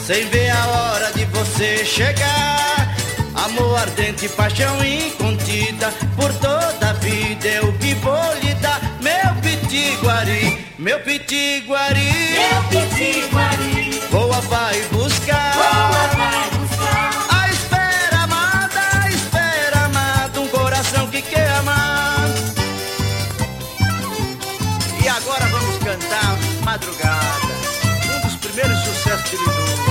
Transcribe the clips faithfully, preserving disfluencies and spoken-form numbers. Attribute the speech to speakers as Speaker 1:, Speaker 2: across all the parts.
Speaker 1: sem ver a hora de você chegar. Amor ardente, paixão incontida, por toda a vida eu que vou lhe dar. Meu pitiguari, meu pitiguari,
Speaker 2: meu pitiguari,
Speaker 1: voa, vai buscar,
Speaker 2: voa, vai buscar.
Speaker 1: A espera amada, a espera amada, um coração que quer amar. E agora vamos cantar Madrugada, um dos primeiros sucessos de Lindu.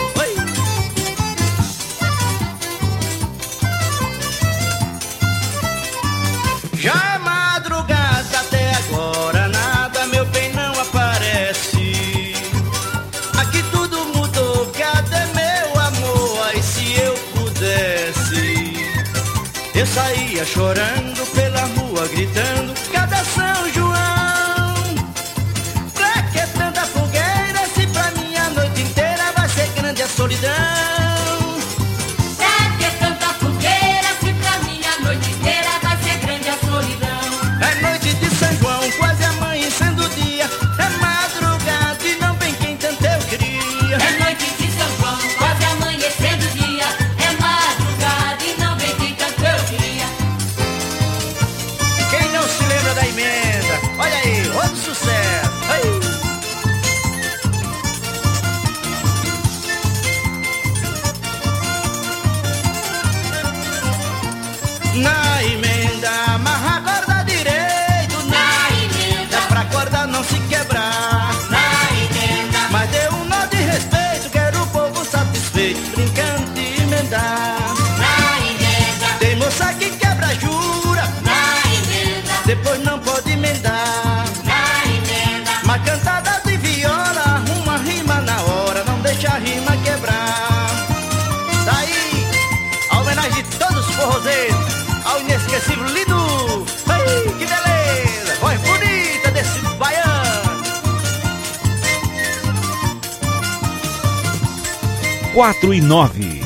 Speaker 1: Já é madrugada, até agora nada, meu bem, não aparece. Aqui tudo mudou, cadê meu amor? Ai, se eu pudesse, eu saía chorando pela rua, gritando, cadê São João? Pra que tanta fogueira, se pra mim a noite inteira vai ser grande a solidão? É noite de São João, quase amanhecendo o dia. É madrugada e não vem quem tanto eu queria.
Speaker 2: É noite de São João, quase amanhecendo o dia. É madrugada e não vem quem tanto eu queria.
Speaker 1: Quem não se lembra da emenda? Olha aí, outro sucesso. Aí. Na emenda, amarra a corda direito.
Speaker 2: Na emenda,
Speaker 1: é pra corda não se quebrar.
Speaker 2: na emenda,
Speaker 1: Mas deu um nó de respeito, quero o povo satisfeito, brincando de emendar.
Speaker 2: na emenda,
Speaker 1: Tem moça que quebra jura,
Speaker 2: na emenda,
Speaker 1: depois não pode emendar.
Speaker 2: na emenda.
Speaker 1: Mas cantada de viola, arruma rima na hora, não deixa a rima quebrar. Daí, a homenagem de todos os forrozeiros ao inesquecível Lindu. Ai, que beleza, voz bonita desse baiano.
Speaker 3: Quatro e nove.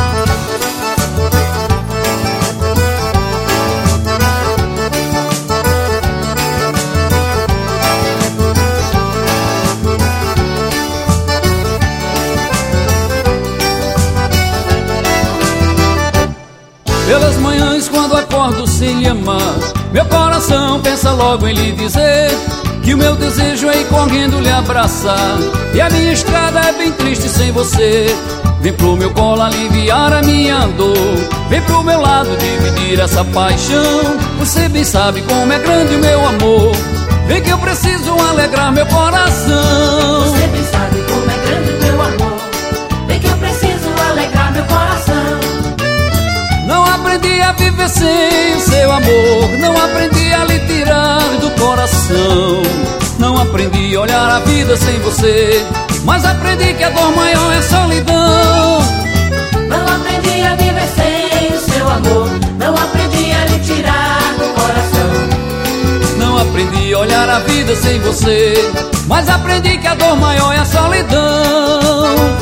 Speaker 4: Pelas manhãs quando acordo sem lhe amar, meu coração pensa logo em lhe dizer que o meu desejo é ir correndo lhe abraçar. E a minha estrada é bem triste sem você. Vem pro meu colo aliviar a minha dor, vem pro meu lado dividir essa paixão. Você bem sabe como é grande o meu amor, vem que eu preciso alegrar meu coração.
Speaker 2: Você bem sabe como é grande o meu amor, vem que eu preciso alegrar meu coração.
Speaker 4: Não aprendi a viver sem o seu amor, não aprendi a lhe tirar do coração. Não aprendi a olhar a vida sem você, mas aprendi que a dor maior é a solidão.
Speaker 2: Não aprendi a viver sem o seu amor, não aprendi a lhe tirar do coração.
Speaker 4: Não aprendi a olhar a vida sem você, mas aprendi que a dor maior é a solidão.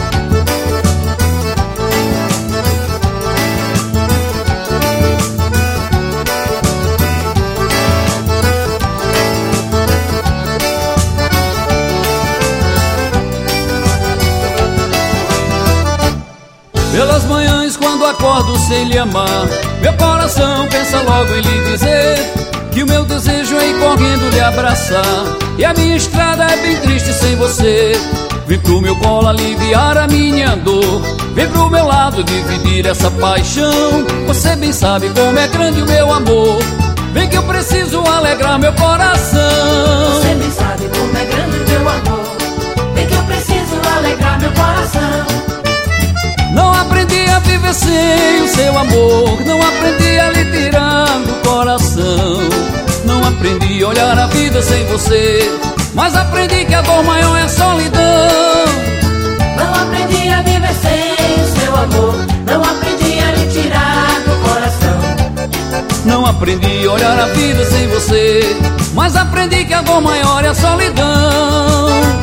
Speaker 4: Pelas manhãs quando acordo sem lhe amar, meu coração pensa logo em lhe dizer que o meu desejo é ir correndo lhe abraçar. E a minha estrada é bem triste sem você. Vem pro meu colo aliviar a minha dor, vem pro meu lado dividir essa paixão. Você bem sabe como é grande o meu amor, vem que eu preciso alegrar meu coração.
Speaker 2: Você bem sabe como é grande o meu amor, vem que eu preciso alegrar meu coração.
Speaker 4: Não aprendi a viver sem o seu amor, não aprendi a lhe tirar do coração. Não aprendi a olhar a vida sem você, mas aprendi que a dor maior é a solidão.
Speaker 2: Não aprendi a viver sem o seu amor, não aprendi a lhe tirar do coração.
Speaker 4: Não aprendi a olhar a vida sem você, mas aprendi que a dor maior é a solidão.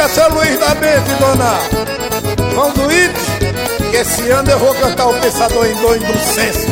Speaker 5: Diga, seu Luiz da Mente, dona Vão do It, que esse ano eu vou cantar o Pensador em Dor e do Senso.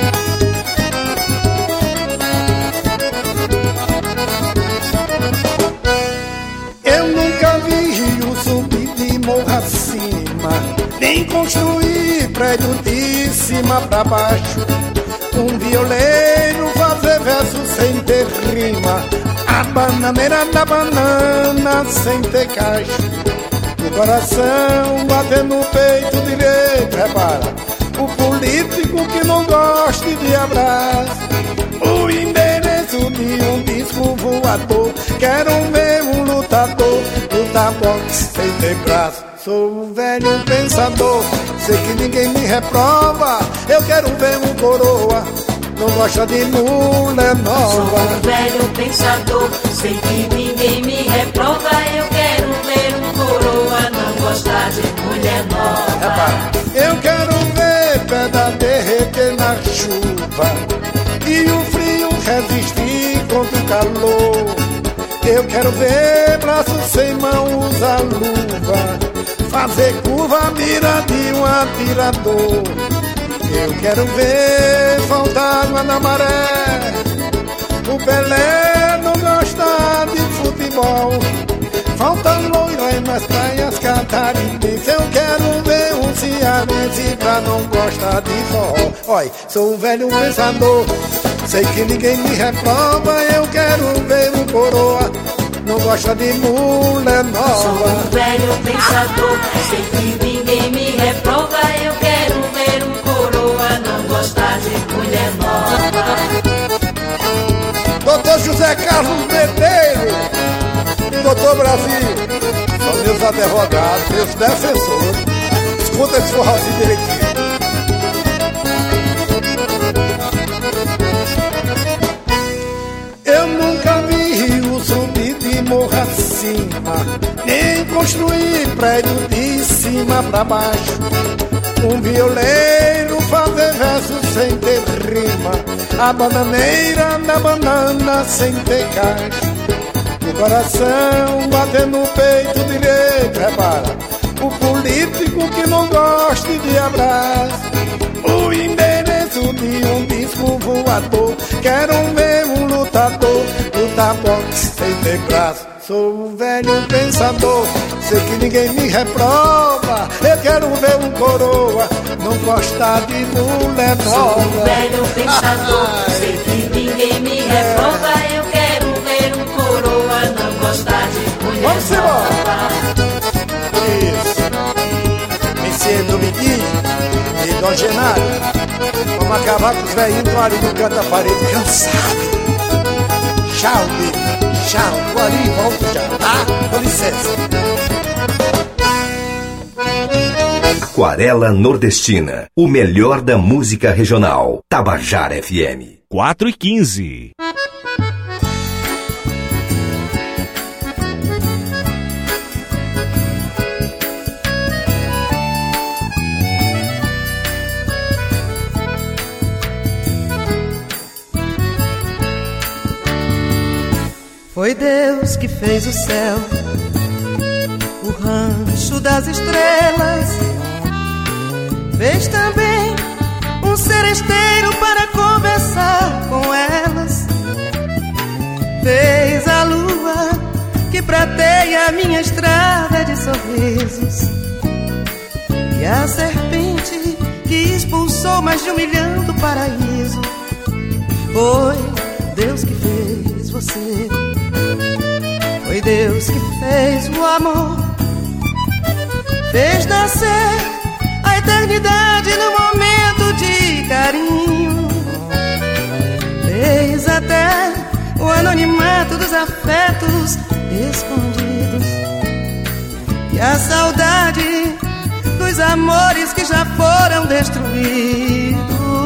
Speaker 5: Eu nunca vi rio subir de morro acima, nem construir prédio de cima pra baixo. Um violeiro fazer verso sem ter rima, a bananeira da banana sem ter cacho. O coração bater no peito direito, repara. O político que não goste de abraço. O endereço de um disco voador. Quero ver um lutador lutar boxe sem ter braço. Sou um velho pensador, sei que ninguém me reprova. Eu quero ver um coroa, não gosta de mulher nova.
Speaker 2: Sou um velho pensador, sei que ninguém me reprova. Eu quero ver um coroa, não gosta de mulher nova.
Speaker 5: Repara. Eu quero ver pedra derreter na chuva e o frio resistir contra o calor. Eu quero ver braço sem mão usar luva, fazer curva mira de um atirador. Eu quero ver faltar água na maré, o Pelé não gosta de futebol, falta loira nas praias catarinenses. Eu quero ver um cearense pra não gostar de forró. Oi, sou um velho pensador, sei que ninguém me reprova. Eu quero ver um coroa, não gosta de mulher nova.
Speaker 2: Sou um velho pensador, sei que ninguém me reprova. Eu quero ver um coroa, não gosta de mulher nova.
Speaker 5: Doutor José Carlos Medeiros e Doutor Brasil são meus advogados, meus defensores. Escuta esse forrozinho direitinho. Eu nunca vi rio subir de morro acima, nem construir prédio de cima pra baixo. Um violeiro fazer verso sem ter rima, a bananeira da banana sem ter cacho. O coração bater no peito direito, repara. O político que não goste de abraço, o endereço de um disco voador. Quero ver um lutador lutar boxe sem ter braço. Sou um velho pensador, sei que ninguém me reprova. Eu quero ver um coroa, não gosta de mulher nova.
Speaker 2: Sou um velho pensador, sei que ninguém me reprova. Eu quero ver um coroa, não gosta de mulher
Speaker 5: Vamos
Speaker 2: nova.
Speaker 5: Isso. Monsieur Dominguinho e Dom Genaro, vamos acabar com os velhinhos ali no canto da parede, cansado. Tchau, baby. Tchau, vou ali e volto já, tá? Com licença.
Speaker 6: Aquarela Nordestina, o melhor da música regional. Tabajara F M.
Speaker 3: quatro e quinze.
Speaker 7: Foi Deus que fez o céu, o rancho das estrelas. Fez também um seresteiro para conversar com elas. Fez a lua que prateia a minha estrada de sorrisos, e a serpente que expulsou mais de um milhão do paraíso. Foi Deus que fez você. Foi Deus que fez o amor, fez nascer a eternidade no momento de carinho, fez até o anonimato dos afetos escondidos e a saudade dos amores que já foram destruídos.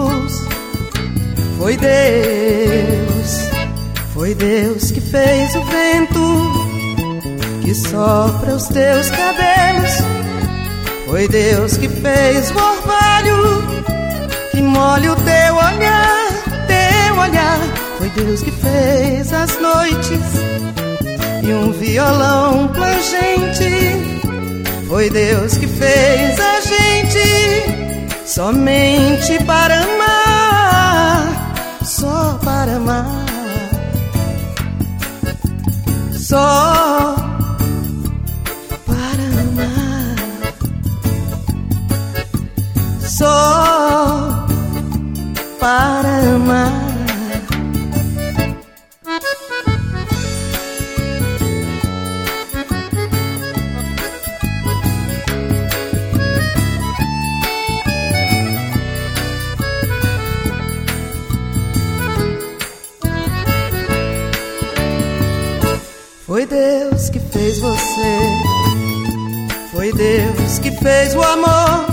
Speaker 7: Foi Deus, foi Deus que fez o vento que sopra os teus cabelos. Foi Deus que fez o orvalho que molha o teu olhar, teu olhar. Foi Deus que fez as noites e um violão plangente Foi Deus que fez a gente somente para amar, só para amar, só para amar, só para amar. Foi Deus que fez você, foi Deus que fez o amor,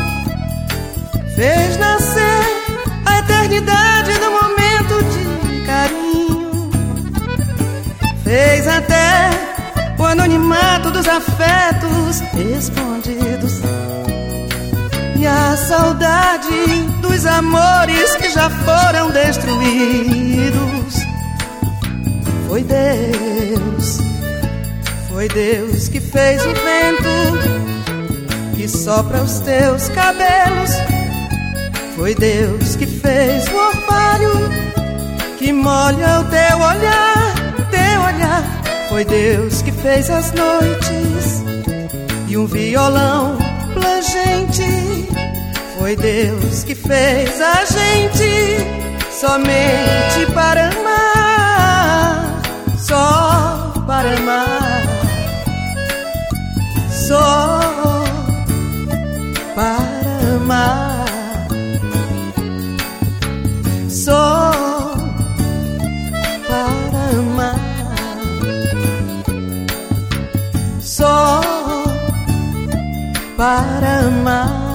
Speaker 7: fez nascer a eternidade no momento de carinho, fez até o anonimato dos afetos escondidos e a saudade dos amores que já foram destruídos. Foi Deus, foi Deus que fez o vento que sopra os teus cabelos. Foi Deus que fez o orvalho que molha o teu olhar, teu olhar. Foi Deus que fez as noites e um violão plangente. Foi Deus que fez a gente somente para amar, só para amar, só para amar, só para amar, só para amar.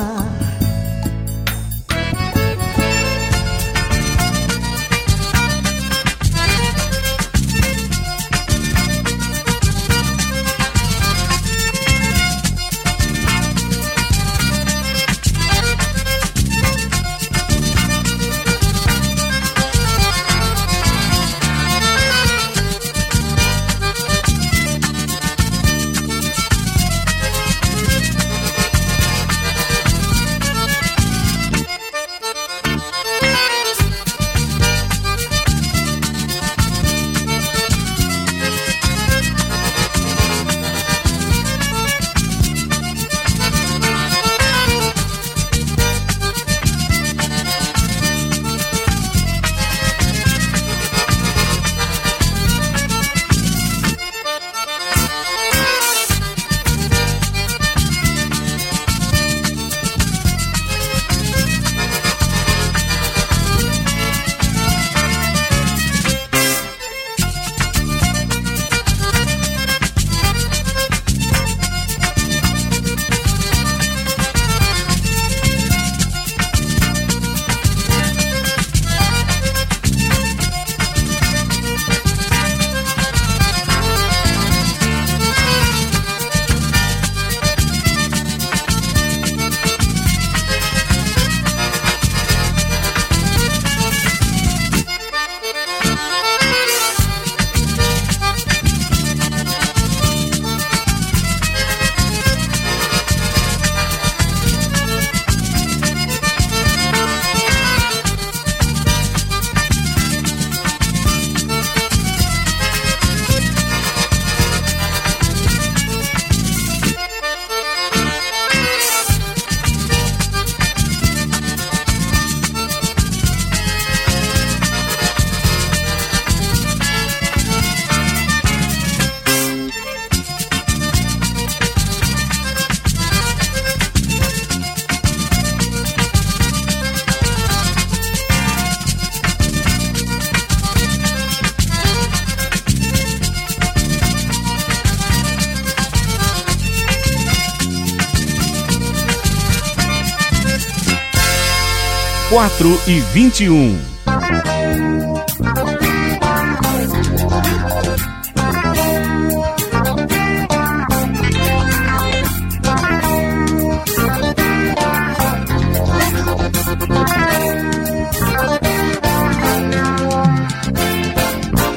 Speaker 3: quatro e vinte e um.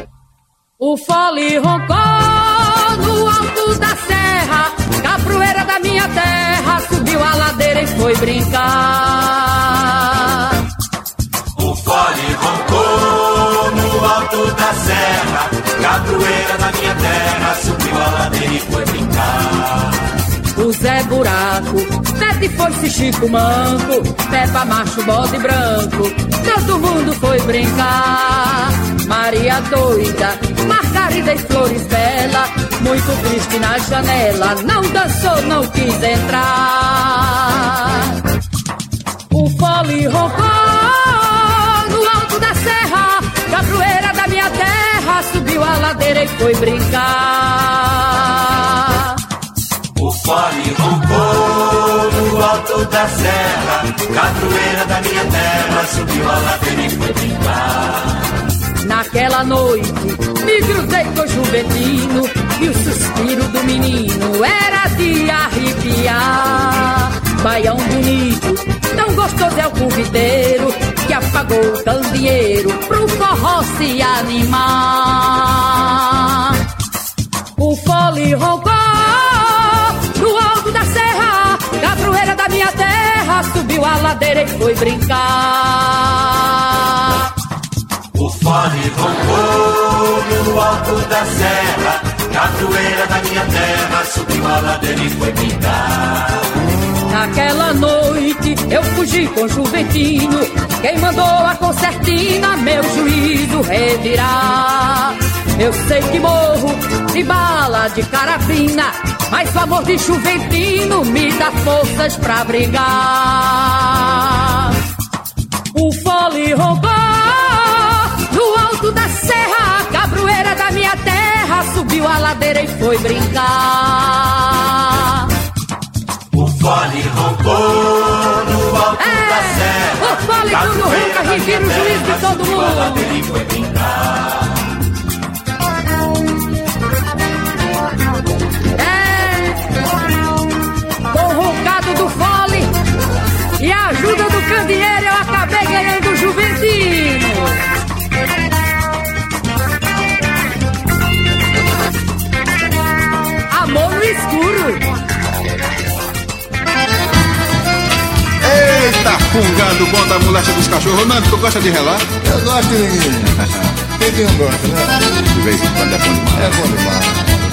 Speaker 2: O fole roncou no alto da serra, capoeira da foi brincar.
Speaker 1: O fole roncou no alto da serra, capoeira da minha terra, subiu a ladeira e foi brincar.
Speaker 2: O Zé Buraco, Sete Foice, Chico Manco, Peppa Macho, Bode Branco, todo mundo foi brincar. Maria Doida, Margarida e Flores Bela, muito triste na janela, não dançou, não quis entrar. O fole roncou no alto da serra, capoeira da minha terra, subiu a ladeira e foi brincar.
Speaker 1: O fole roncou no alto da serra, capoeira da minha terra, subiu a ladeira e foi brincar.
Speaker 2: Naquela noite me cruzei com o Juventino e o suspiro do menino era de arrepiar. Baião bonito, tão gostoso é o curviteiro que apagou o candeeiro pro forró se animar. O fole roncou no alto da serra, capoeira da minha terra, subiu a ladeira e foi brincar.
Speaker 1: O fole roncou no alto da serra, capoeira da minha terra, subiu a ladeira e foi brincar.
Speaker 2: Naquela noite eu fugi com o Juventino, quem mandou a concertina meu juízo revirar. Eu sei que morro de bala de carabina, mas o amor de Juventino me dá forças pra brigar. O fole roncou no alto da serra, capoeira da minha terra, subiu a ladeira e foi brincar.
Speaker 1: O fole roncou no alto
Speaker 2: é,
Speaker 1: da serra,
Speaker 2: o fole tudo ronca, revira o juiz de todo mundo.
Speaker 1: A ladeira e foi brincar.
Speaker 2: Do fole e a ajuda do candeeiro eu acabei ganhando o Juventino. Amor no escuro.
Speaker 8: Eita, fungado bom da molecha dos cachorros. Nando, tu gosta de relar?
Speaker 5: Eu gosto, menino. Quem que não gosta, né?
Speaker 8: De vez em quando é bom demais.
Speaker 5: É bom demais.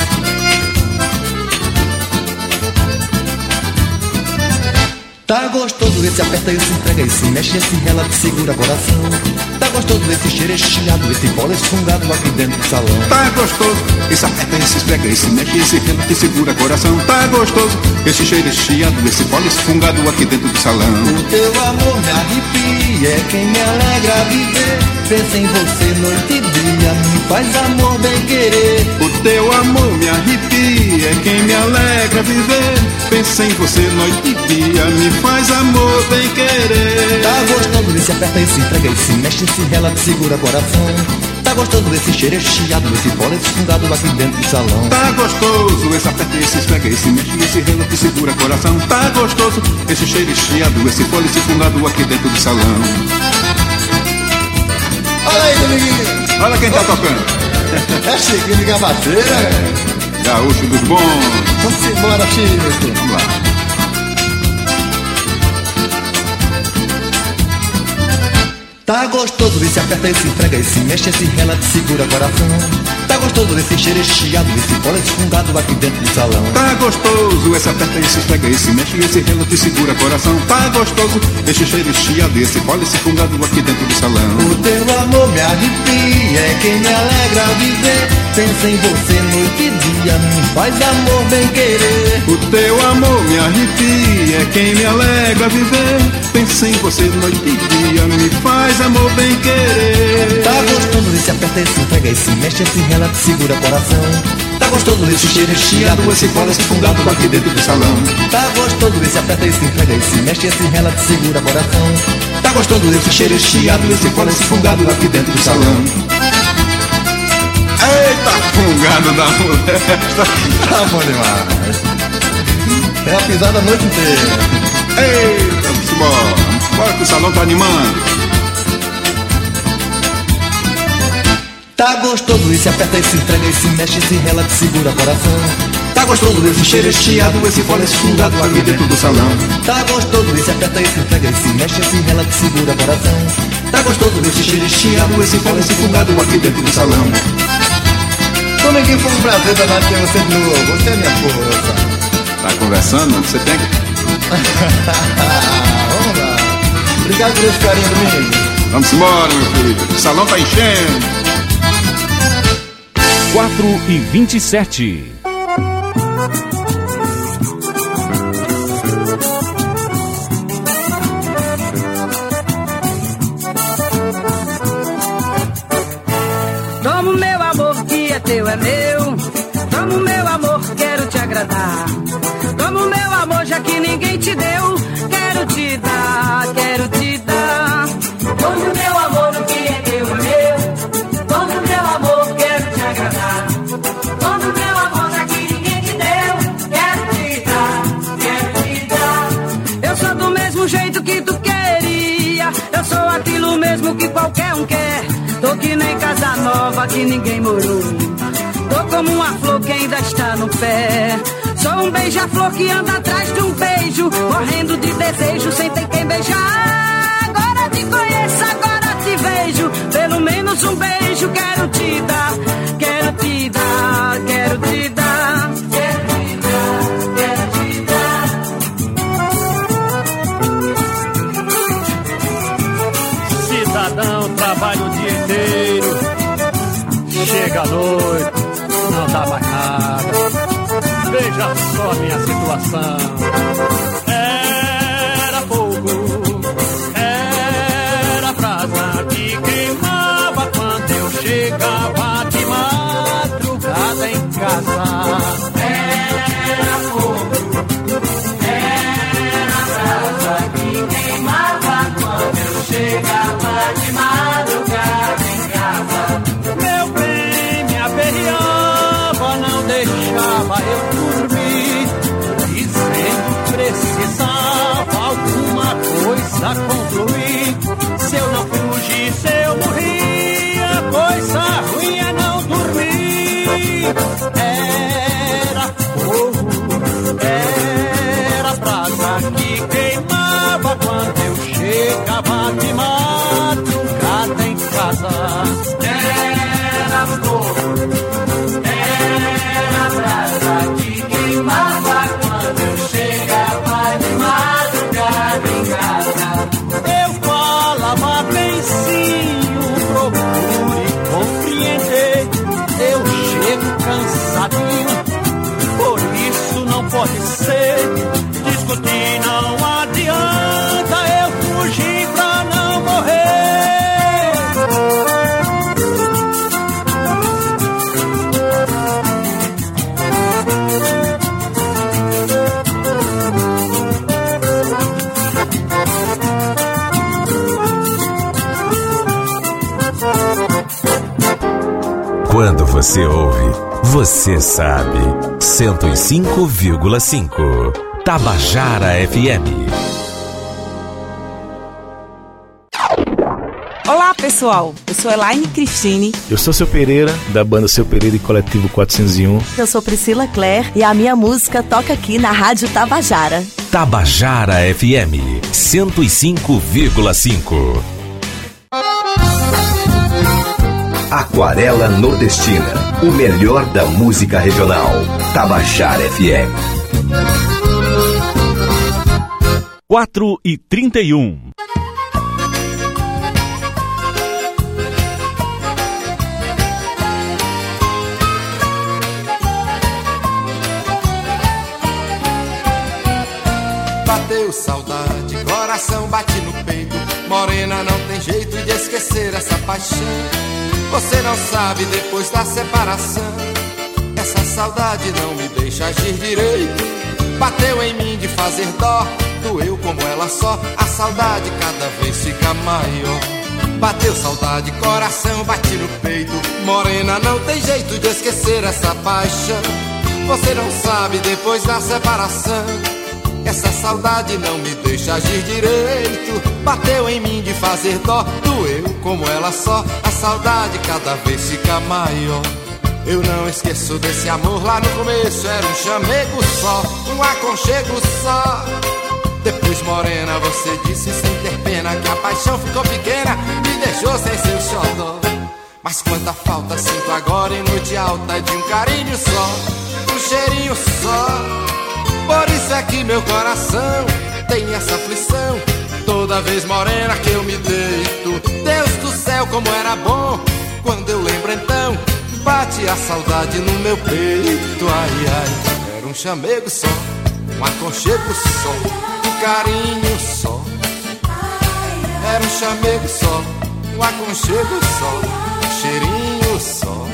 Speaker 9: Tá gostoso esse aperta, esse entrega, esse mexe, esse rela, que segura coração. Tá gostoso esse xerechiado, esse bola esfungado aqui dentro do salão.
Speaker 8: Tá gostoso esse aperta, esse esfrega, esse mexe, esse rela, que segura coração. Tá gostoso esse xerechiado, esse bola esfungado aqui dentro do salão.
Speaker 9: O teu amor me arrepia, é quem me alegra viver. Pensa em você noite e dia, me faz amor bem querer.
Speaker 8: O teu amor me arrepia, é quem me alegra viver. Pensa em você noite e dia, me faz amor bem querer.
Speaker 9: Tá gostoso esse aperta, esse entrega, esse mexe, esse rela, que segura coração. Tá gostoso esse xerechiado, esse bola esfungado aqui dentro do salão.
Speaker 8: Tá gostoso esse aperta, esse esfrega, esse mexe, esse rela, que segura coração. Tá gostoso esse xerechiado, esse bola esfungado aqui dentro do salão.
Speaker 5: Olha aí, Dominguinho.
Speaker 8: Olha quem tá oh. tocando.
Speaker 5: É Chiquinho de Gabaceira.
Speaker 8: É, gaúcho dos bons.
Speaker 5: Vamos embora, Chico.
Speaker 8: Vamos lá.
Speaker 9: Tá gostoso esse aperta, esse entrega, esse mexe, esse rela, que segura coração. Tá gostoso esse xerechiado, esse bola esfungado aqui dentro do salão.
Speaker 8: Tá gostoso esse aperta, esse esfrega, esse mexe, esse rela, que segura coração. Tá gostoso esse xerechiado, esse bola esfungado aqui dentro do salão.
Speaker 9: O teu amor me arrepia, é quem me alegra viver. Pensa em você noite e dia, me faz amor bem querer.
Speaker 8: O teu amor me arrepia, é quem me alegra viver. Pensa em você noite e dia, me faz amor bem querer.
Speaker 9: Tá gostoso esse aperta, esse entrega, esse mexe, esse rela, que segura coração. Tá gostoso esse xerechiado, esse bola esfungado aqui dentro do salão. Tá gostoso esse aperta, esse entrega, esse mexe, esse rela, que segura coração. Tá gostoso esse xerechiado, esse bola esfungado aqui dentro do salão.
Speaker 8: Eita, fungado da molesta.
Speaker 5: Tá bom demais. É a pisada a noite inteira.
Speaker 8: Eita, vamos embora. Bora que o salão tá animando.
Speaker 9: Tá gostoso esse aperta, esse entrega, esse mexe, esse rela, que segura coração. Tá gostoso desse cheiro estiado, esse fole esfungado aqui dentro do salão. Tá gostoso esse aperta, esse entrega, esse mexe, esse rela, que segura coração. Tá gostoso desse cheiro estiado, esse fole esfungado aqui dentro do salão. Dominguinho, foi um prazer danado ter você de novo, você é minha força.
Speaker 8: Tá conversando? Você tem que...
Speaker 9: Vamos lá. Obrigado por esse carinho, Domingo.
Speaker 8: Vamos embora, meu filho. O salão tá enchendo.
Speaker 3: quatro e vinte e sete.
Speaker 2: Toma o meu amor que é teu, é meu. Toma o meu amor, quero te agradar. Toma o meu amor, já que ninguém te deu. Quero te dar, quero te dar. Toma o meu amor, o que é teu, é meu. Toma o meu amor, quero te agradar. Toma o meu amor, já que ninguém te deu. Quero te dar, quero te dar. Eu sou do mesmo jeito que tu queria. Eu sou aquilo mesmo que qualquer um quer. Tô que nem casa nova que ninguém morou. Tô como uma flor que ainda está no pé. Sou um beija-flor que anda atrás de um beijo, morrendo de desejo sem ter quem beijar. Agora te conheço, agora te vejo. Pelo menos um beijo quero te dar. Quero te dar, quero te dar. Quero te dar, quero te dar.
Speaker 4: Cidadão trabalha o dia inteiro, chega à noite, não dá mais nada. Veja só a minha situação. Era fogo, era brasa que queimava quando eu chegava de madrugada em casa. Era fogo, era brasa que queimava quando eu chegava de madrugada em casa. Meu bem me aperreava, não deixava eu dormir, dizendo que precisava alguma coisa concluir. Se eu não fugisse, eu morria, coisa ruim é não dormir. Era fogo, era brasa que queimava quando eu chegava de madrugada em casa. Era fogo, era brasa que queimava quando eu chegava de madrugada em casa. Eu falava benzinho, procure compreender. Eu chego cansadinho, por isso não pode ser. Discutir não adianta, eu fugi pra não morrer.
Speaker 10: Quando você ouve, você sabe. cento e cinco vírgula cinco Tabajara F M.
Speaker 11: Olá, pessoal. Eu sou Elaine Cristine.
Speaker 12: Eu sou Seu Pereira, da banda Seu Pereira e Coletivo quatrocentos e um.
Speaker 11: Eu sou Priscila Clare e a minha música toca aqui na Rádio Tabajara.
Speaker 10: Tabajara F M cento e cinco vírgula cinco.
Speaker 6: Aquarela Nordestina, o melhor da música regional. Tabajara F M.
Speaker 3: quatro e trinta e um.
Speaker 13: Bateu saudade, coração bate no peito. Morena, não tem jeito de esquecer essa paixão. Você não sabe depois da separação, essa saudade não me deixa agir direito. Bateu em mim de fazer dó, doeu como ela só. A saudade cada vez fica maior. Bateu saudade, coração bate no peito. Morena, não tem jeito de esquecer essa paixão. Você não sabe depois da separação, essa saudade não me deixa agir direito. Bateu em mim de fazer dó, doeu como ela só. A saudade cada vez fica maior. Eu não esqueço desse amor lá no começo. Era um chamego só, um aconchego só. Depois, morena, você disse sem ter pena que a paixão ficou pequena, me deixou sem seu xodó. Mas quanta falta sinto agora em noite alta de um carinho só, um cheirinho só. Por isso é que meu coração tem essa aflição toda vez, morena, que eu me deito. Deus do céu, como era bom quando eu lembro então, bate a saudade no meu peito. Ai, ai, era um chamego só, um aconchego só, um carinho só. Era um chamego só, um aconchego só, um cheirinho só.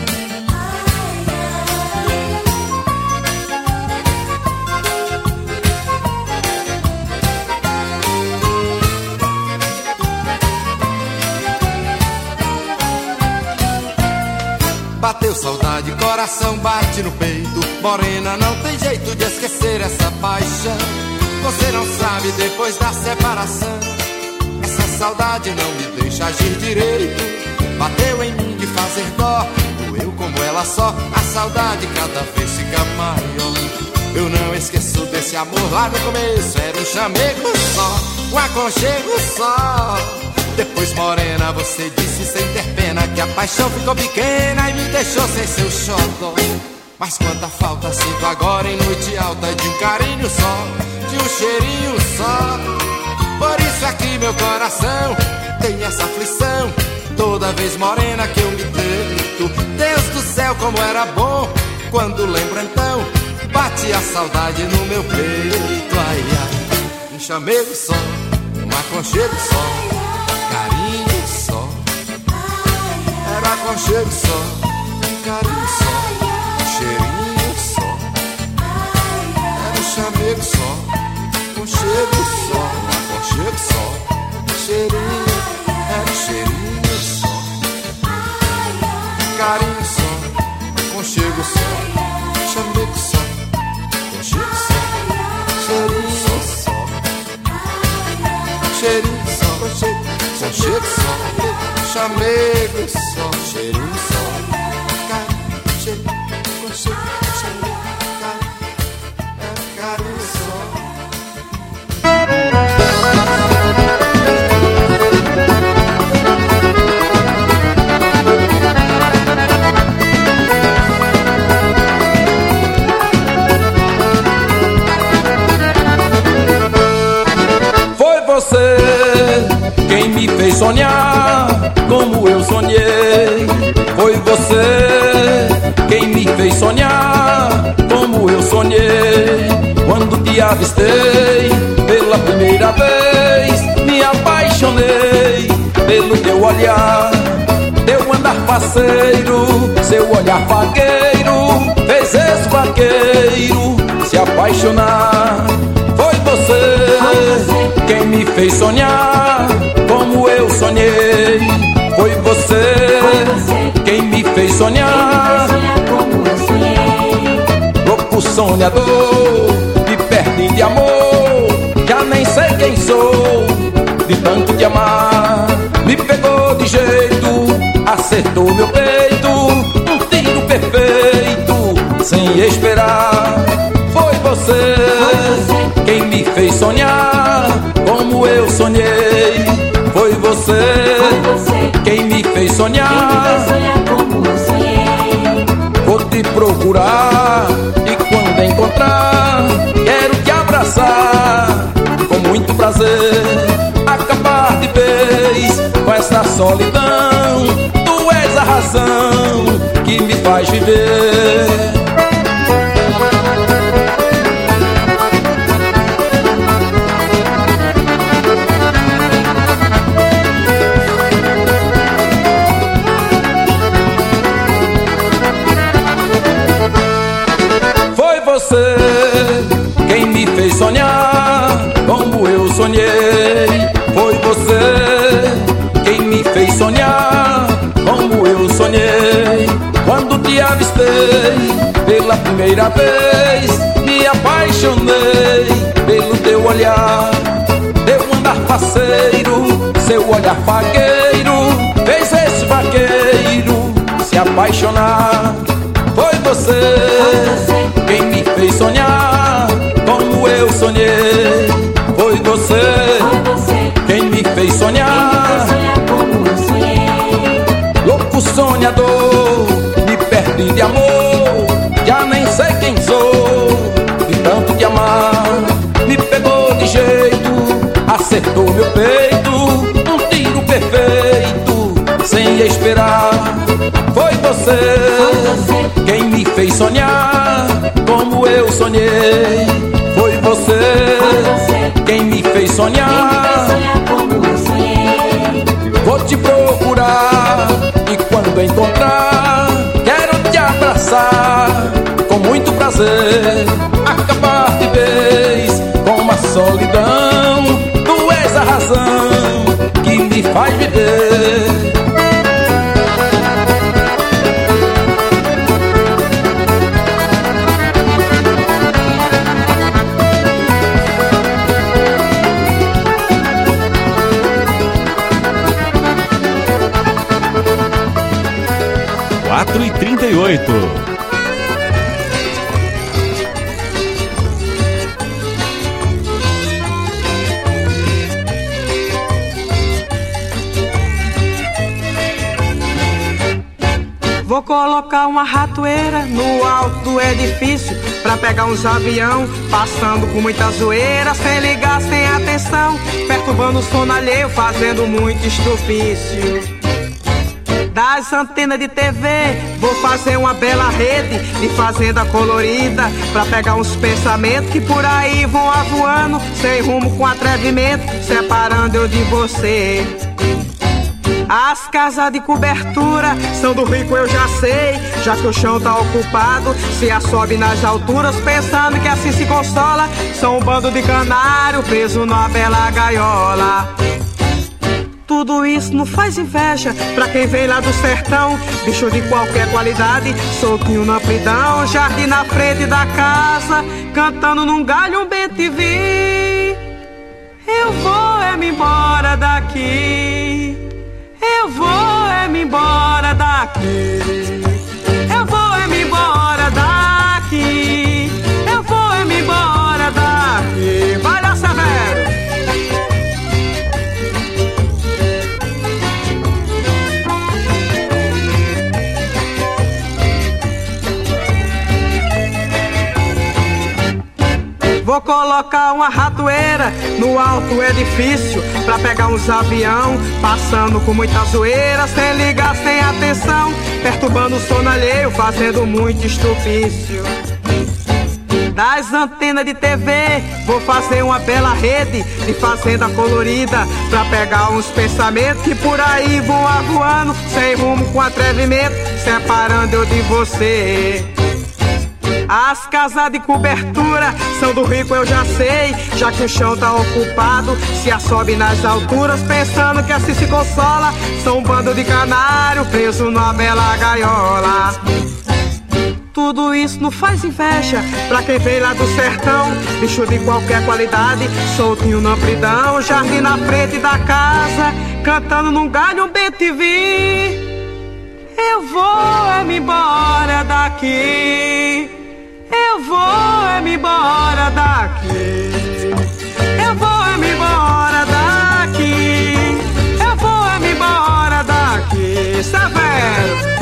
Speaker 13: Bateu saudade, coração bate no peito. Morena, não tem jeito de esquecer essa paixão. Você não sabe, depois da separação, essa saudade não me deixa agir direito. Bateu em mim de fazer dó, doeu como ela só. A saudade cada vez fica maior. Eu não esqueço desse amor lá no começo. Era um chamego só, um aconchego só. Depois, morena, você disse sem ter pena que a paixão ficou pequena e me deixou sem seu xodó. Mas quanta falta sinto agora em noite alta de um carinho só, de um cheirinho só. Por isso aqui meu coração tem essa aflição toda vez, morena, que eu me deito. Deus do céu, como era bom quando lembro então, bate a saudade no meu peito. Ai, ai, um chamego só, um aconchego só, carinho só. Era aconchego só, um carinho só, um cheirinho só. Era um chamego só, um chego só, um aconchego só, um cheirinho. Era um cheirinho só, um carinho só, aconchego só, um chamego só, aconchego só, cheirinho só, cheirinho só, aconchego só, chamego só, cheirinho só, carinho, cheirinho, aconchego, chamego, carinho, carinho só.
Speaker 14: Foi você quem me fez sonhar como eu sonhei. Foi você quem me fez sonhar como eu sonhei. Quando te avistei pela primeira vez, me apaixonei pelo teu olhar, teu andar faceiro, seu olhar fagueiro, fez esse vaqueiro se apaixonar. Foi você quem me fez sonhar como eu sonhei. Foi você quem me fez sonhar como eu sonhei. Louco sonhador, me perdi de amor, já nem sei quem sou, de tanto te amar. Me pegou de jeito, acertou meu peito, um tiro perfeito, sem esperar. Foi você quem me fez sonhar como eu sonhei. Foi você quem me fez sonhar como eu sonhei. Vou te procurar e quando encontrar, quero te abraçar com muito prazer, acabar de vez com essa solidão. Tu és a razão que me faz viver. Você quem me fez sonhar como eu sonhei. Foi você quem me fez sonhar como eu sonhei. Quando te avistei pela primeira vez, me apaixonei pelo teu olhar, teu andar faceiro, seu olhar fagueiro, fez esse vaqueiro se apaixonar. você quem me fez sonhar como eu sonhei. Foi você quem me fez sonhar como eu sonhei. Louco sonhador, me perdi de amor, já nem sei quem sou, de tanto te amar. Me pegou de jeito, acertou meu peito, um tiro perfeito, sem esperar. Foi você quem me fez sonhar como eu sonhei. Foi você quem me fez sonhar como eu sonhei. Vou te procurar e quando encontrar, quero te abraçar com muito prazer, acabar de vez com uma solidão. Tu és a razão que me faz viver.
Speaker 3: quatro e trinta e oito.
Speaker 7: Vou colocar uma ratoeira no alto do edifício pra pegar uns avião, passando com muita zoeira, sem ligar, sem atenção, perturbando o sono alheio, fazendo muito estupício. Das antenas de T V, vou fazer uma bela rede de fazenda colorida, pra pegar uns pensamentos que por aí vão avoando, sem rumo com atrevimento, separando eu de você. As casas de cobertura são do rico, eu já sei, já que o chão tá ocupado, se a sobe nas alturas, pensando que assim se consola. São um bando de canário preso numa bela gaiola. Tudo isso não faz inveja pra quem vem lá do sertão, bicho de qualquer qualidade, soltinho na amplidão, jardim na frente da casa, cantando num galho um bem te vi. Eu vou é me embora daqui, eu vou é me embora daqui, eu vou é me embora daqui, eu vou é me embora daqui. Vai lá, Severo! Vou colocar uma ratoeira no alto edifício pra pegar uns avião, passando com muita zoeira, sem ligar, sem atenção, perturbando o sono alheio, fazendo muito estupício. Das antenas de T V, vou fazer uma bela rede de fazenda colorida, pra pegar uns pensamentos que por aí vão avoando, sem rumo com atrevimento, separando eu de você. As casas de cobertura são do rico, eu já sei, já que o chão tá ocupado, se a sobe nas alturas, pensando que assim se consola. São um bando de canário preso numa bela gaiola. Tudo isso não faz inveja pra quem vem lá do sertão, bicho de qualquer qualidade, soltinho na amplidão, jardim na frente da casa, cantando num galho um bem te vi. Eu vou é me embora daqui, eu vou é me embora daqui, eu vou é me embora daqui, eu vou é me embora daqui. Severo!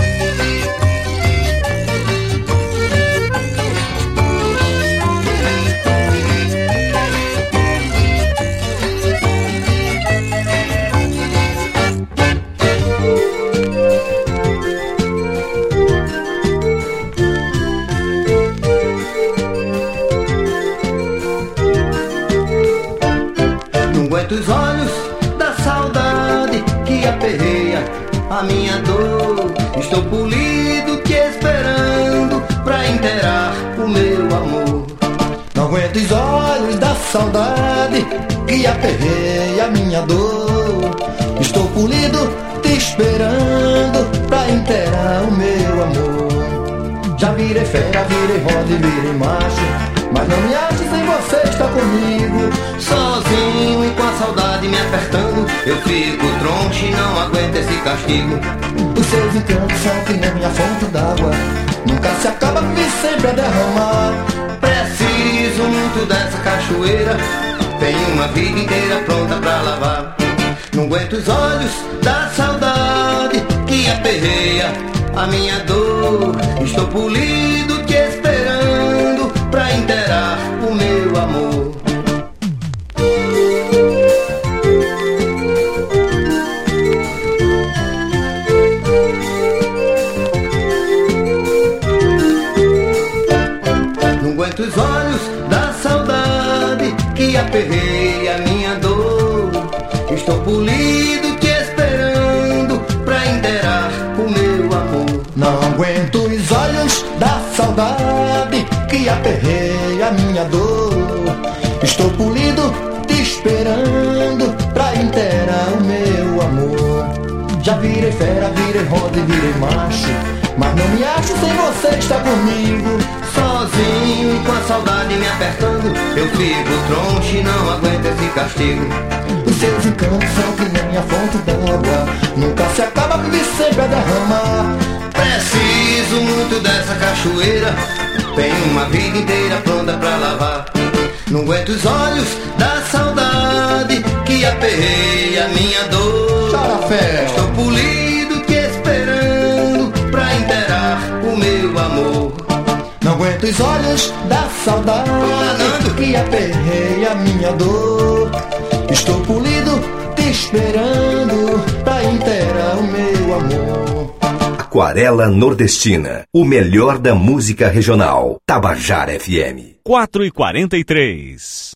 Speaker 15: Dos olhos da saudade que aperreia a minha dor, estou polido te esperando pra inteirar o meu amor. Não aguento os olhos da saudade que aperreia a minha dor, estou polido te esperando pra inteirar o meu amor. Já virei fera, virei roda e virei macho, mas não me acho sem você estar comigo. Sozinho e com a saudade me apertando, eu fico troncho e não aguento esse castigo. Os seus encantos são que nem minha fonte d'água,
Speaker 9: nunca se acaba, vive sempre a derramar.
Speaker 15: Preciso muito dessa cachoeira, tenho uma vida inteira pronta pra lavar. Não aguento os olhos da saudade que aperreia a minha dor. Estou polido te esperando pra inteirar o meu amor. Não aguento os olhos da saudade que aperreia a minha dor. Estou polido te esperando pra inteirar o meu amor.
Speaker 9: Não aguento os olhos da saudade que aperreia a minha dor. Estou polido te esperando pra inteirar o meu amor. Já virei fera, virei roda e virei macho, mas não me acho sem você estar comigo.
Speaker 15: Sozinho, com a saudade me apertando, eu fico troncho e não aguento esse castigo.
Speaker 9: Os seus encantos são que nem a fonte d'água, nunca se acaba, vive sempre a derramar.
Speaker 15: Preciso muito dessa cachoeira, tenho uma vida inteira pronta pra lavar. Não aguento os olhos da saudade que aperreia a minha dor.
Speaker 9: Chorafé.
Speaker 15: Estou polido te esperando pra inteirar o meu amor.
Speaker 9: Não aguento os olhos da saudade que aperreia a minha dor. Estou polido te esperando pra inteirar o meu amor.
Speaker 6: Aquarela Nordestina, o melhor da música regional. Tabajara F M.
Speaker 3: quatro e quarenta e três.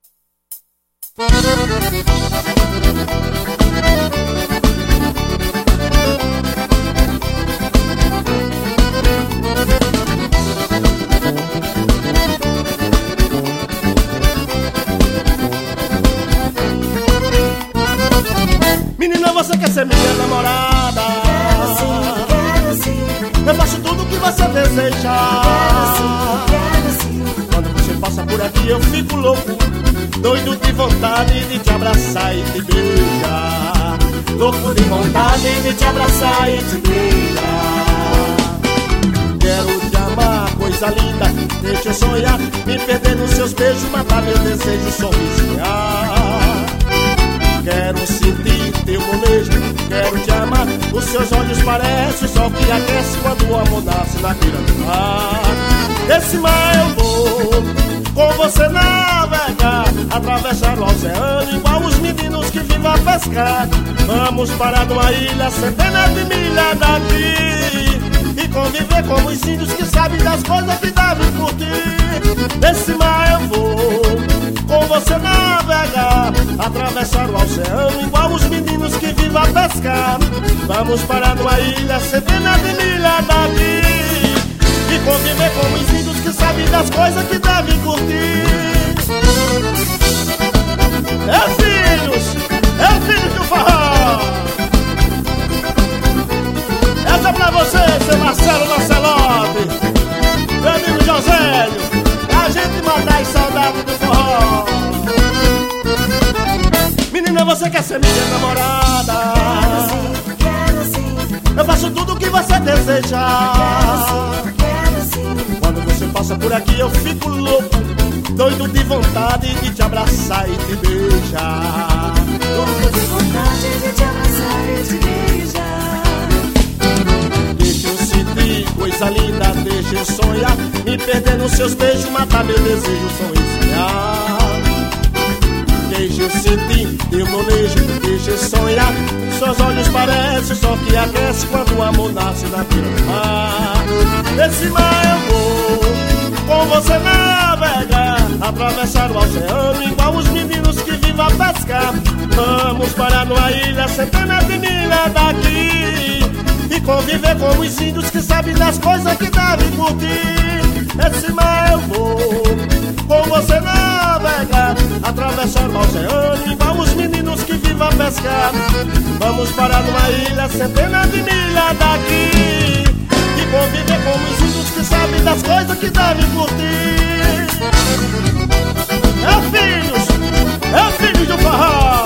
Speaker 16: Menina, você quer ser minha namorada?
Speaker 17: Quero sim, quero sim.
Speaker 16: Eu faço tudo o que você deseja.
Speaker 17: Quero sim, quero sim.
Speaker 16: Quando você passa por aqui eu fico louco, doido de vontade de te abraçar e te beijar. Louco de vontade de te abraçar e te beijar. Quero te amar, coisa linda, deixa eu sonhar, me perder nos seus beijos, matar meu desejo, sorrisear. Quero sentir teu molejo, quero te amar. Os seus olhos parecem o sol que aquece quando o amor nasce na beira do mar. Desse mar eu vou com você navegar, atravessar o oceano igual os meninos que vivem a pescar. Vamos parar numa ilha centenas de milhas daqui e conviver como os índios que sabem das coisas que devem curtir. Desse mar eu vou com você navegar, atravessar o oceano igual os meninos que vivem a pescar. Vamos parar numa ilha centenas de milhas daqui e conviver com os índios que sabem das coisas que devem curtir. É filhos, é filhos do forró. Essa é pra você, seu Marcelo Marcelotti, meu amigo Josélio, a gente matar as saudades do forró. Menina, você quer ser minha namorada?
Speaker 17: Quero sim, quero sim.
Speaker 16: Eu faço tudo o que você desejar.
Speaker 17: Quero sim, quero sim.
Speaker 16: Quando você passa por aqui eu fico louco, doido de vontade de te abraçar e te beijar.
Speaker 17: Louco de vontade de te abraçar e te beijar.
Speaker 16: Deixa eu sentir coisa linda, deixa eu sonhar, me perder nos seus beijos, matar meu desejo, sonhar. Deixa eu sentir teu molejo, deixa eu sonhar. Seus olhos parecem o sol que aquece quando o amor nasce na beira do mar. Desse mar eu vou com você navegar, atravessar o oceano igual os meninos que vivem a pescar. Vamos parar numa ilha centenas de milhas daqui e conviver com os índios que sabem das coisas que devem curtir. Esse mar eu vou com você navegar, atravessar o oceano igual os meninos que vivem a pescar. Vamos parar numa ilha centenas de milhas daqui e conviver com os índios que sabem das coisas que devem curtir. É filhos, é filhos do forró.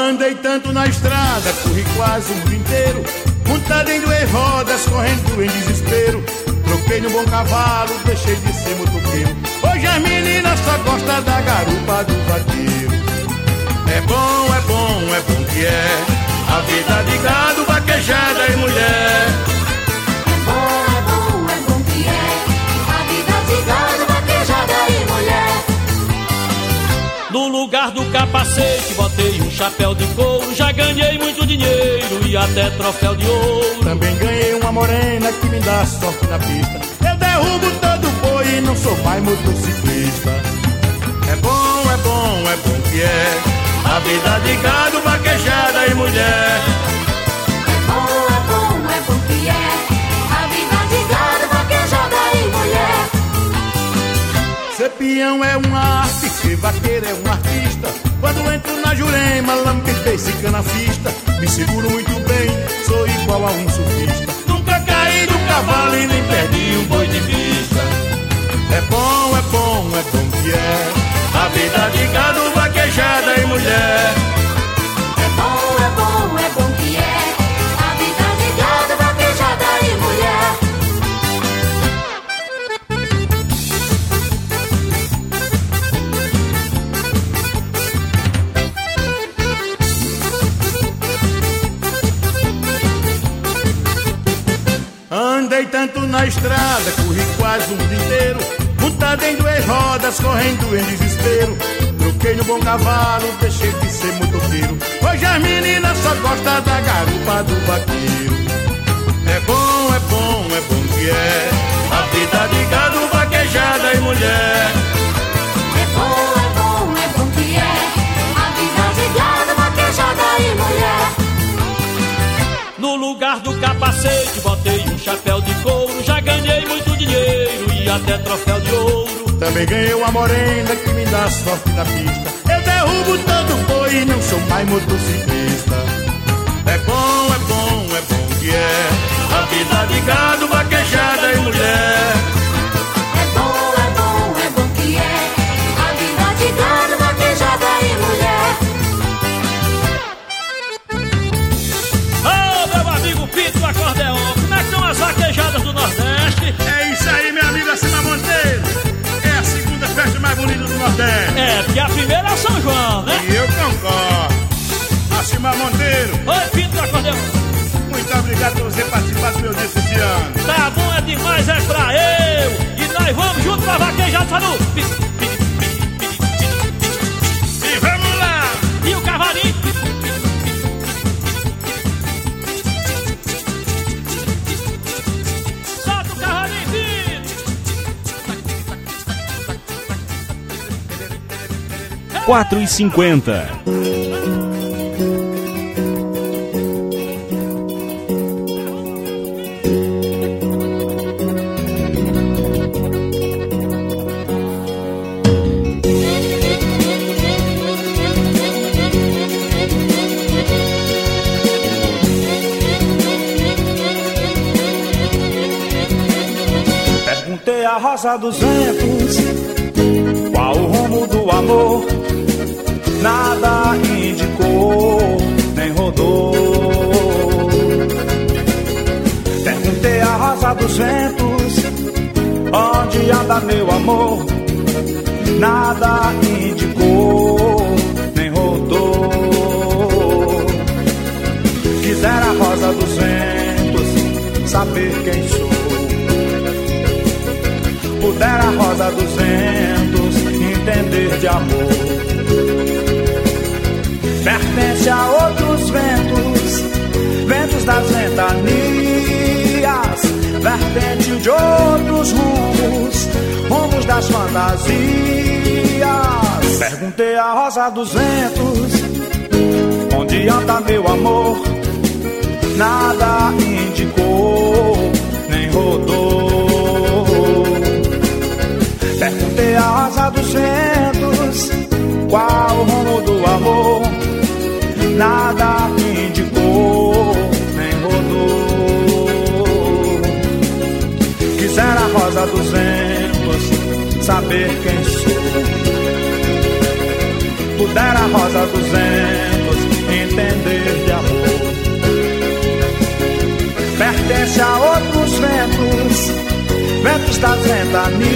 Speaker 16: Andei tanto na estrada, corri quase um dia inteiro, montado em duas rodas, correndo em desespero. Troquei no bom cavalo, deixei de ser motoqueiro. Hoje as meninas só gostam da garupa do vaqueiro. É bom, é bom, é bom que é a vida de gado, vaquejada e mulher.
Speaker 17: É bom, é bom, é bom que é a vida de gado, vaquejada e mulher.
Speaker 18: No lugar do capacete botei um chapéu de couro. Já ganhei muito dinheiro e até troféu de ouro.
Speaker 16: Também ganhei uma morena que me dá sorte na pista. Eu derrubo todo boi e não sou mais motociclista. É bom, é bom, é bom que é a vida de gado, vaquejada e mulher.
Speaker 17: É bom, é bom, é bom que é a vida de gado, vaquejada e mulher.
Speaker 16: Ser peão é uma arte, ser vaqueiro é um artista. Quando entro na Jurema, lambe-peixe e canafista. Me seguro muito bem, sou igual a um surfista. Nunca caí do cavalo e nem perdi um boi de vista. É bom, é bom, é bom que é a vida de gado, vaquejada e mulher.
Speaker 17: É bom, é bom, é bom que é a vida de gado, vaquejada e mulher.
Speaker 16: Andei tanto na estrada, corri quase um dia inteiro, montado em duas rodas, correndo em desespero. Troquei no bom cavalo, deixei de ser motoqueiro. Hoje as meninas só gostam da garupa do vaqueiro. É bom, é bom, é bom que é a vida de gado, vaquejada e mulher.
Speaker 17: É bom, é bom, é bom que é a vida de gado, vaquejada e mulher.
Speaker 18: No lugar do capacete botei um chapéu de couro. Já ganhei muito dinheiro e até troféu de ouro.
Speaker 16: Também ganhei uma morena que me dá sorte na pista. Eu derrubo todo boi e não sou mais motociclista. É bom, é bom, é bom que é a vida de gado, vaquejada e mulher.
Speaker 17: É bom, é bom, é bom que é a vida de gado, vaquejada e mulher.
Speaker 18: Ô, meu amigo Pito do Acordeon, como é que estão as vaquejadas do Nordeste?
Speaker 16: É isso aí, meu amigo Acima Monteiro. É a segunda festa mais bonita do Nordeste.
Speaker 18: É, porque a primeira é São João, né?
Speaker 16: E eu concordo. Acima Monteiro.
Speaker 18: Oi, Pito do Acordeon.
Speaker 16: Muito obrigado por você participar do meu dia esse ano.
Speaker 18: Tá bom, é demais, é pra eu. E nós vamos junto pra vaquejada, falou.
Speaker 16: E vamos lá.
Speaker 18: E o cavalinho. Solta o cavalinho, filho.
Speaker 3: quatro e cinquenta.
Speaker 19: Perguntei a rosa dos ventos qual o rumo do amor. Nada indicou, nem rodou. Perguntei a rosa dos ventos onde anda meu amor. Nada indicou, nem rodou. Quisera a rosa dos ventos saber quem sou. Pudera a rosa dos ventos entender de amor. Pertence a outros ventos, ventos das ventanias, vertente de outros rumos, rumos das fantasias. Perguntei a rosa dos ventos onde anda meu amor. Nada indicou, nem rodou. Perguntei a rosa dos ventos qual o rumo do amor. Nada indicou, nem rodou. Quisera a rosa dos ventos saber quem sou. Pudera a rosa dos ventos ventos das ventanias,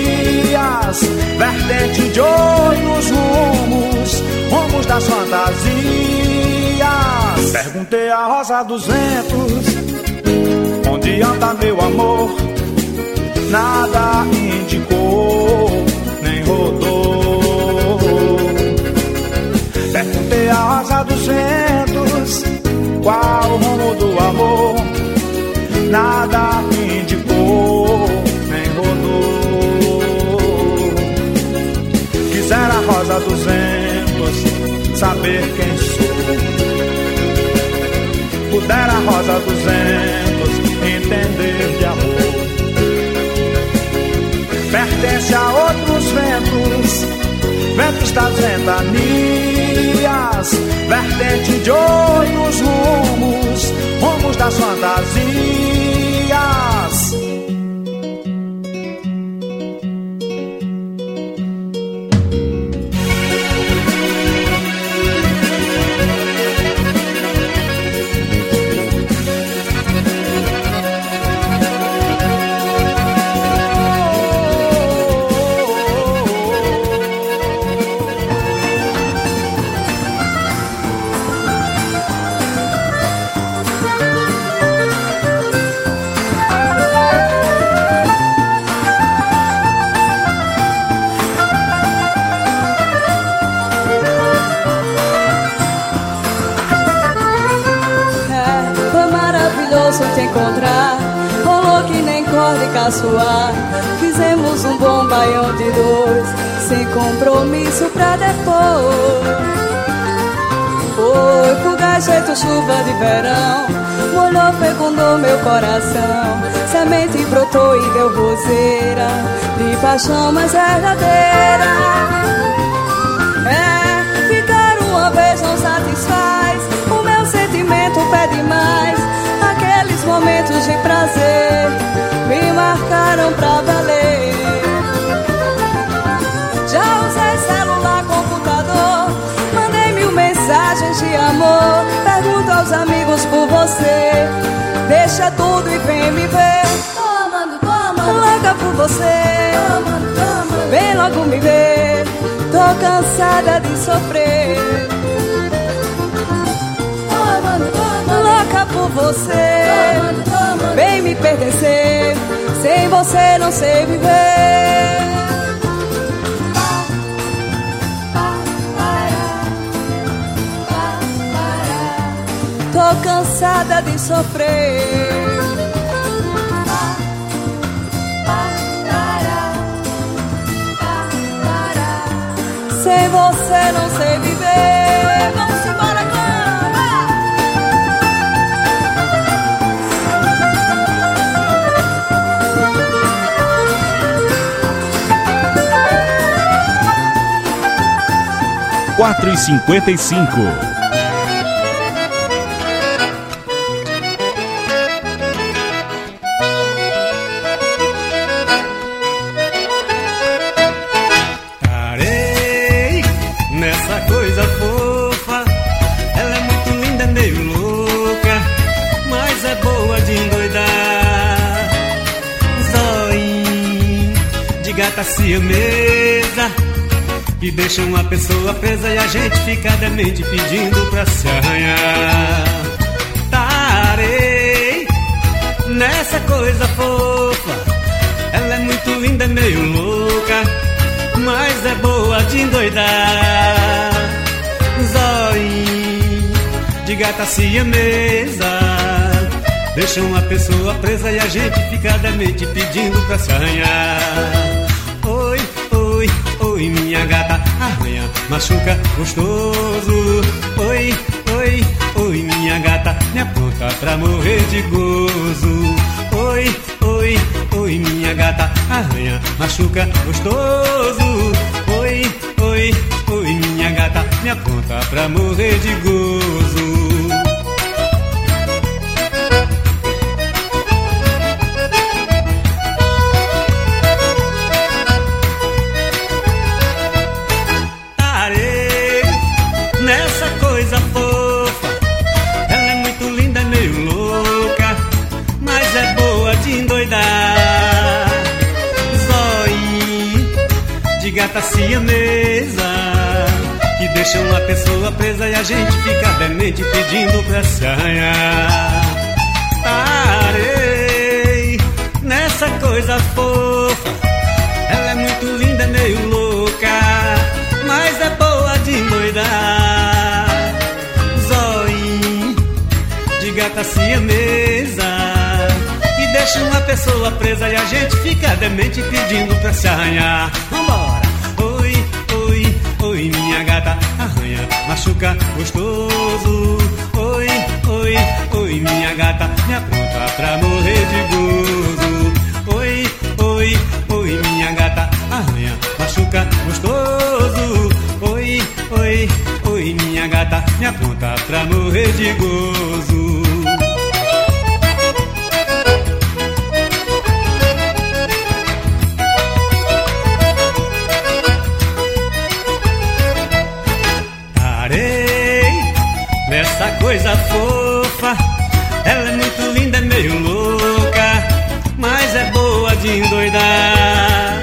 Speaker 19: vertente de outros rumos, rumos das fantasias. Perguntei à rosa dos ventos, onde anda meu amor? Nada indicou, nem rodou. Perguntei à rosa dos ventos, qual o rumo do amor? Nada indicou, nem rodou. Quisera a rosa dos ventos saber quem sou. Pudera a rosa dos ventos entender de amor. Pertence a outros ventos, ventos das ventanias, vertente de outros rumos, rumos das fantasias.
Speaker 20: Te encontrar, rolou que nem corda e caçoar. Fizemos um bom baião de dois, sem compromisso pra depois. Foi fugaz jeito chuva de verão, molhou, fecundou meu coração. Semente brotou e deu roseira, de paixão mais verdadeira. É, ficar uma vez não satisfaz, o meu sentimento pede mais. Aqueles momentos de prazer me marcaram pra valer. Já usei celular, computador, mandei mil mensagens de amor. Pergunto aos amigos por você, deixa tudo e vem me ver. Tô amando, tô amando, louca por você. Tô amando, tô amando, vem logo me ver. Tô cansada de sofrer. Louca por você, vem me pertencer. Sem você não sei viver. Tô cansada de sofrer. Sem você não sei viver. Vamos embora, cama.
Speaker 3: quatro e cinquenta e cinco.
Speaker 1: Parei nessa coisa fofa, ela é muito linda, meio louca, mas é boa de endoidar. Zoinho de gata siamesa, que deixa uma pessoa presa e a gente fica demente pedindo pra se arranhar. Tarei nessa coisa fofa, ela é muito linda, meio louca, mas é boa de endoidar. Zoinho de gata siamesa, deixa uma pessoa presa e a gente fica demente pedindo pra se arranhar. Oi, oi, oi, minha gata, arranha, machuca, gostoso. Oi, oi, oi, minha gata, me apronta pra morrer de gozo. Oi, oi, oi, minha gata, arranha, machuca, gostoso. Oi, oi, oi, minha gata, me apronta pra morrer de gozo. gata siamesa, que deixam uma pessoa presa e a gente fica demente pedindo pra se arranhar. Parei nessa coisa fofa, ela é muito linda, meio louca, mas é boa de endoidar. Zói de gata siamesa, que deixa uma pessoa presa e a gente fica demente pedindo pra se arranhar. Vambora! Oi, oi, oi, minha gata, arranha, machuca gostoso. Oi, oi, oi, minha gata, me apronta pra morrer de gozo. Oi, oi, oi, minha gata, arranha, machuca gostoso. Oi, oi, oi, minha gata, me apronta pra morrer de gozo. Essa coisa fofa, ela é muito linda, é meio louca, mas é boa de endoidar.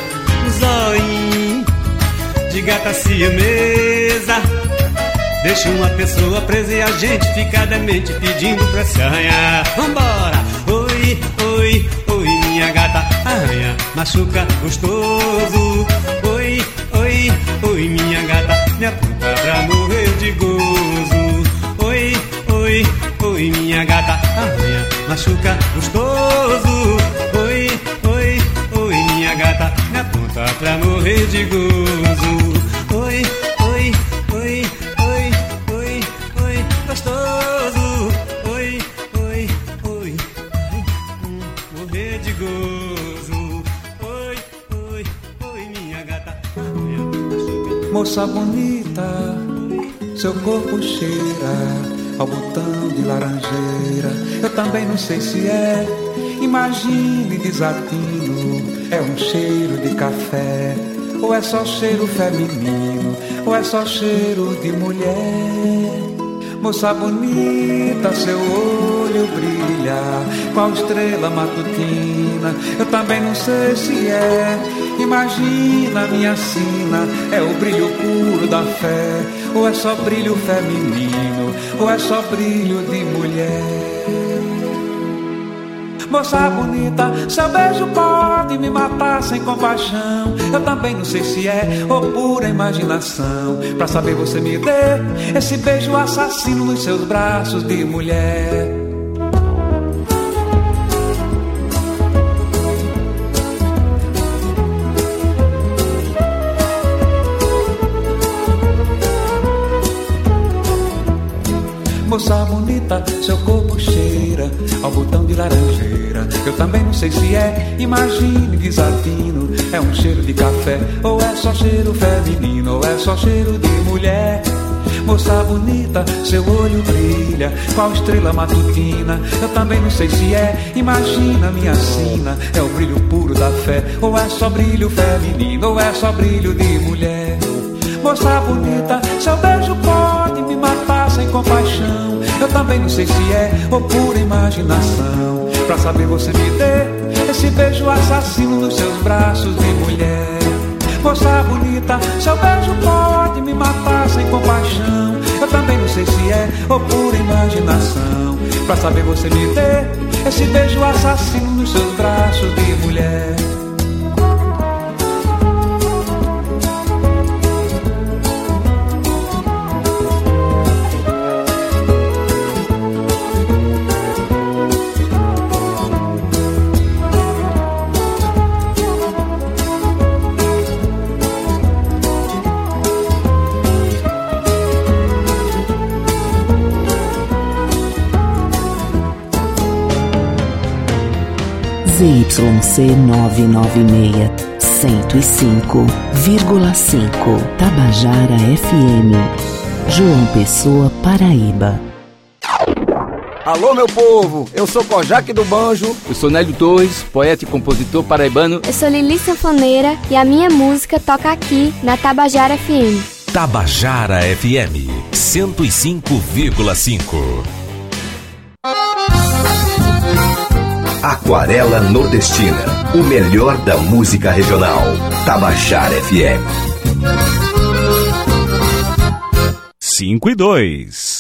Speaker 1: Zói de gata siamesa, deixa uma pessoa presa e a gente fica demente pedindo pra se arranhar. Vambora! Oi, oi, oi, minha gata, arranha, machuca gostoso. Oi, oi, oi, minha gata, me aponta pra morrer de gozo. Oi, oi, oi, minha gata, arranha, machuca gostoso. Oi, oi, oi, minha gata, me aponta pra morrer de gozo. Oi, oi, oi, oi, oi, oi, gostoso. Oi, oi, oi, hum, morrer de gozo. Oi, oi, oi, minha gata, arranha, machuca.
Speaker 21: Moça bonita, seu corpo cheira ao botão de laranjeira. Eu também não sei se é, imagine desatino, é um cheiro de café, ou é só cheiro feminino, ou é só cheiro de mulher. Moça bonita, seu olho brilha qual estrela matutina. Eu também não sei se é, imagina minha sina, é o brilho puro da fé, ou é só brilho feminino, ou é só brilho de mulher. Moça bonita, seu beijo pode me matar sem compaixão. Eu também não sei se é ou pura imaginação. Pra saber você me dê esse beijo assassino nos seus braços de mulher. Moça bonita, seu corpo cheira ao botão de laranjeira. Eu também não sei se é, imagine desatino, é um cheiro de café, ou é só cheiro feminino, ou é só cheiro de mulher. Moça bonita, seu olho brilha qual estrela matutina. Eu também não sei se é, imagina minha sina, é o brilho puro da fé, ou é só brilho feminino, ou é só brilho de mulher. Moça bonita, seu beijo pode me matar sem compaixão. Eu também não sei se é ou pura imaginação. Pra saber você me dê esse beijo assassino nos seus braços de mulher. Moça bonita, seu beijo pode me matar sem compaixão. Eu também não sei se é ou pura imaginação. Pra saber você me dê esse beijo assassino nos seus braços de mulher.
Speaker 22: Z Y C novecentos e noventa e seis, cento e cinco vírgula cinco, Tabajara F M, João Pessoa, Paraíba.
Speaker 23: Alô, meu povo, eu sou Kojak do Banjo.
Speaker 24: Eu sou Nélio Torres, poeta e compositor paraibano.
Speaker 25: Eu sou Lili Sanfoneira e a minha música toca aqui na Tabajara F M.
Speaker 10: Tabajara F M, cento e cinco vírgula cinco.
Speaker 6: Aquarela Nordestina, o melhor da música regional. Tabajara F M.
Speaker 3: cinco e dois.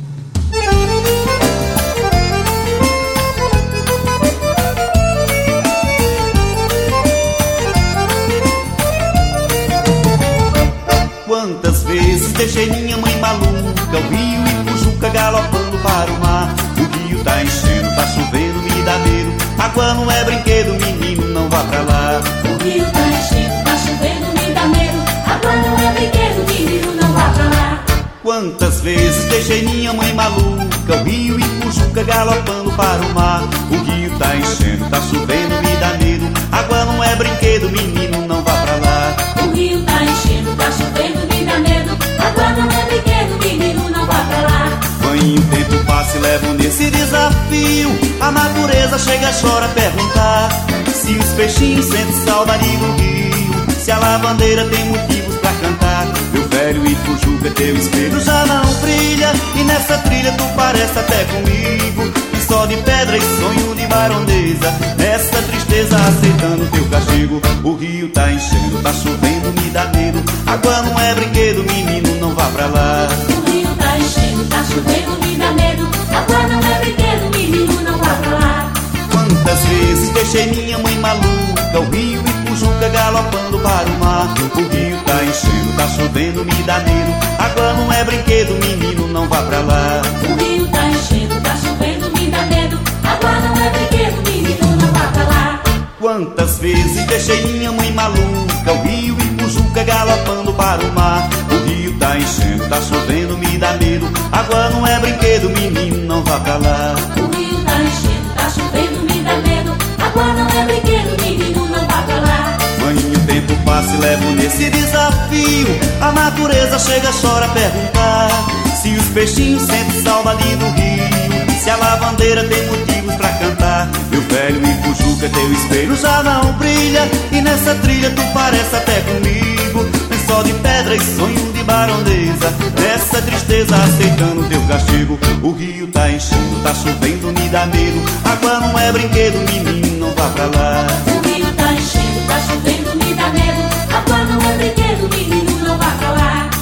Speaker 1: Quantas vezes deixei minha mãe maluca, o rio e Pujuca galopando para o mar. O rio tá enchendo, tá chovendo, me dá medo. Água não é brinquedo, menino, não vá pra lá.
Speaker 17: O rio tá enchendo, tá chovendo, me dá medo. Água não é brinquedo, menino, não vá pra lá.
Speaker 1: Quantas vezes deixei minha mãe maluca, o rio e Pujuca galopando para o mar. O rio tá enchendo, tá chovendo, me dá medo. Água não é brinquedo, menino, não vá pra lá.
Speaker 17: O rio tá enchendo, tá chovendo, me dá medo. Água não é brinquedo, menino, não vá pra lá.
Speaker 1: Mãe, o tempo passa e levo nesse desafio. A natureza chega, chora, perguntar se os peixinhos sentem saudade do rio, se a lavandeira tem motivos pra cantar. Meu velho e Pujuca, teu espelho já não brilha, e nessa trilha tu parece até comigo. E só de pedra e sonho de barondeza, nessa tristeza aceitando teu castigo. O rio tá enchendo, tá chovendo, me dá medo. Água não é brinquedo, menino, não vá pra lá.
Speaker 17: O rio tá enchendo, tá chovendo, me dá medo. Água não é brinquedo, menino, não vá pra lá.
Speaker 1: Quantas vezes deixei minha mãe maluca, o rio e Pujuca galopando para o mar. O rio tá enchendo, tá chovendo, me dá medo. Água não é brinquedo, menino, não vá pra lá.
Speaker 17: O rio tá enchendo, tá chovendo, me dá medo. Água não é brinquedo, menino, não vá pra lá.
Speaker 1: Quantas vezes deixei minha mãe maluca, o rio e Pujuca galopando para o mar. O rio tá enchendo, tá chovendo, me dá medo. Água não é brinquedo, menino, não vá pra lá.
Speaker 17: O rio tá enchendo, tá chovendo, me dá medo. Água não é brinquedo, menino, não vá pra lá.
Speaker 1: Mãe, o tempo passa e levo nesse desafio. A natureza chega, chora, perguntar se os peixinhos sentem saudade do rio, se a lavandeira tem motivos pra cantar. Meu velho e Pujuca, teu espelho já não brilha, e nessa trilha tu parece até comigo. Lençol de pedra e sonho de barondeza, nessa tristeza aceitando teu castigo. O rio tá enchendo, tá chovendo, me dá medo. Água não é brinquedo, menino, não vá pra lá.
Speaker 17: O rio tá enchendo, tá chovendo, me dá medo. Água não é brinquedo, menino, não vá pra lá.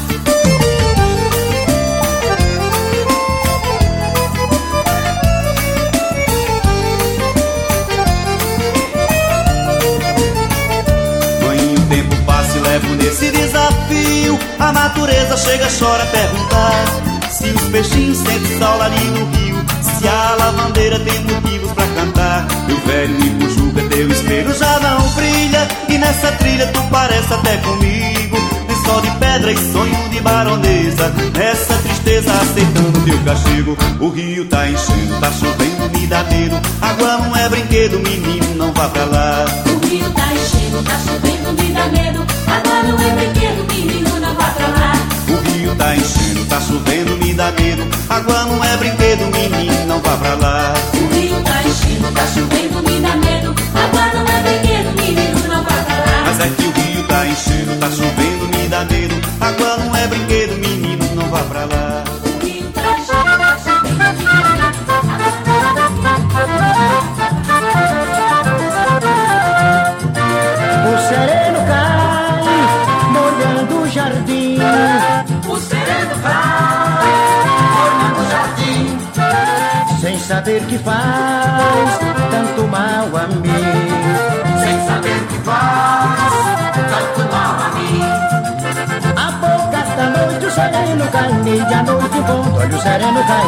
Speaker 1: Levo nesse desafio. A natureza chega, chora, perguntar se os peixinhos sentem saudade no rio, se a lavandeira tem motivos pra cantar. Meu velho e Pujuca, teu espelho já não brilha, e nessa trilha tu parece até comigo. Lençol de pedra e sonho de barondeza, nessa tristeza aceitando teu castigo. O rio tá enchendo, tá chovendo, me dá medo. Água não é brinquedo, menino, não vá pra lá.
Speaker 17: O rio tá enchendo, tá chovendo, me dá medo. Água não é brinquedo, menino, não vá pra lá.
Speaker 1: O rio tá enchendo, tá chovendo, me dá medo. Água não é brinquedo, menino, não vá pra lá.
Speaker 17: O rio tá enchendo, tá chovendo, me dá medo. Água não é brinquedo, menino, não vá pra lá.
Speaker 1: Mas é que o rio tá enchendo, tá chovendo, me dá medo. Água não é brinquedo, menino, não vá pra lá.
Speaker 17: O rio tá enchendo, tá chovendo, me dá medo.
Speaker 2: O sereno cai, molhando o jardim.
Speaker 17: O sereno cai, molhando o jardim.
Speaker 2: Sem saber que faz tanto mal a mim.
Speaker 17: Sem saber que faz tanto mal a mim.
Speaker 2: A poucas da noite o sereno cai, meia-noite em ponto, olha o sereno cai.